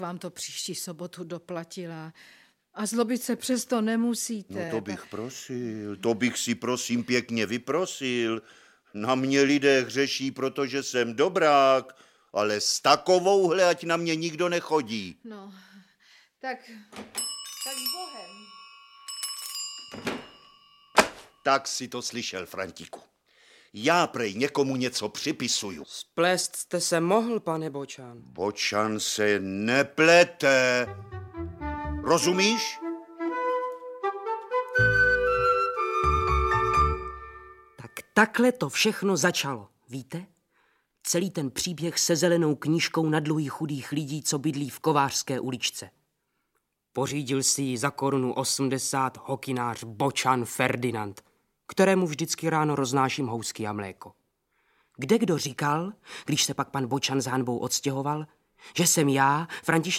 vám to příští sobotu doplatila. A zlobit se přesto nemusíte. No to bych si prosím pěkně vyprosil. Na mě lidé hřeší, protože jsem dobrák, ale s takovouhle ať na mě nikdo nechodí. No, tak s Bohem. Tak si to slyšel, Frantiku. Já prej někomu něco připisuju. Splést jste se mohl, pane Bočan. Bočan se neplete. Rozumíš? Tak takhle to všechno začalo, víte? Celý ten příběh se zelenou knížkou na dluhy chudých lidí, co bydlí v Kovářské uličce. Pořídil si ji za 1,80 hokynář Bočan Ferdinand, kterému vždycky ráno roznáším housky a mléko. Kdo říkal, když se pak pan Bočan s hanbou odstěhoval, že jsem já, František